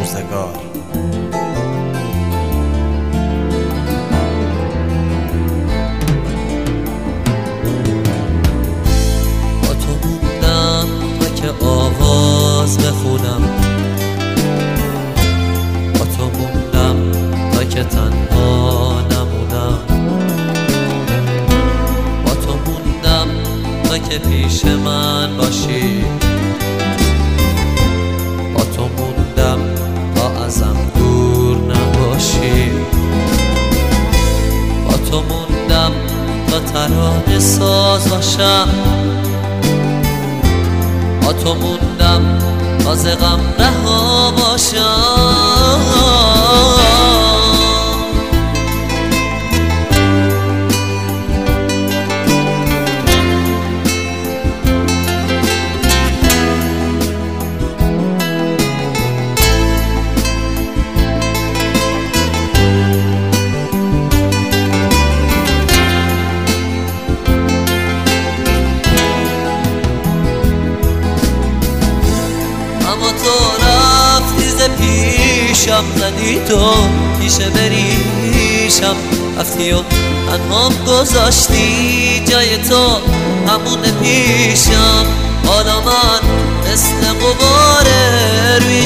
روزگار. با تو موندم تا که آواز بخونم، با تو موندم تا که تنها نمونم، با تو موندم تا که پیش من باشی، با تو موندم تا ازم دور نباشی، با تو موندم تا ترانه ساز باشم، با تو موندم تا ز غم رها باشم. اما تو رفتی ز پیشم، زدی تو پیشه بریشم، رفتی و تنهام گذاشتی جای تو همون پیشم. حالا من مثل غباره روی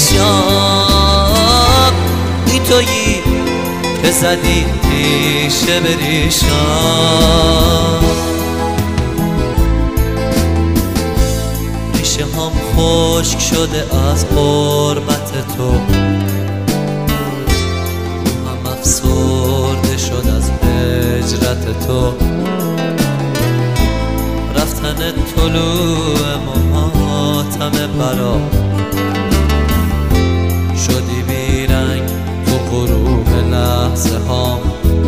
شیشم، این تویی که زدی پیشه بریشم. ریشه هم خشک شده از غربت تو، هم افسرده شد از هجرت تو. رفتن طلوع ماتم برا، شدی بیرنگ تو غروب لحظه هام.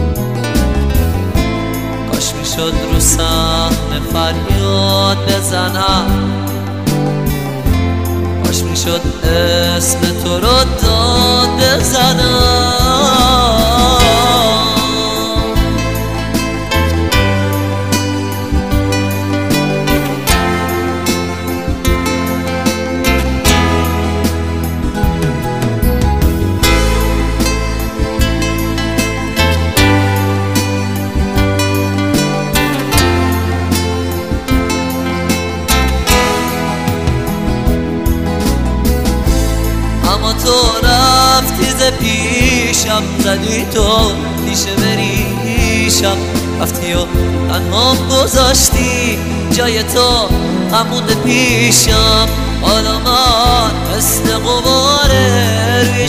کاش میشد رو صحنه فریاد بزنم، کاش میشد اسم تو رو داد بزنم. اما تو رفتی ز پیشم، زدی تو پیشه بریشم، رفتی و تنهام گذاشتی جای تو همون پیشم. حالا من مثل غباره روی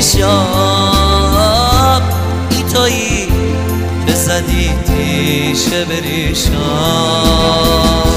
شیشم، این تویی که زدی پیشه بریشم.